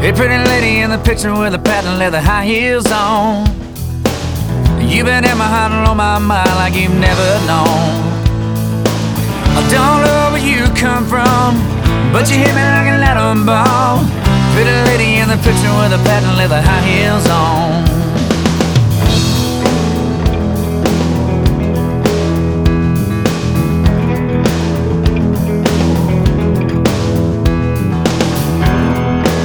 Hey, pretty lady in the picture with the patent leather high heels on. You've been in my heart and on my mind like you've never known. I don't know where you come from, but you hit me like an atom bomb. Pretty lady in the picture with the patent leather high heels on.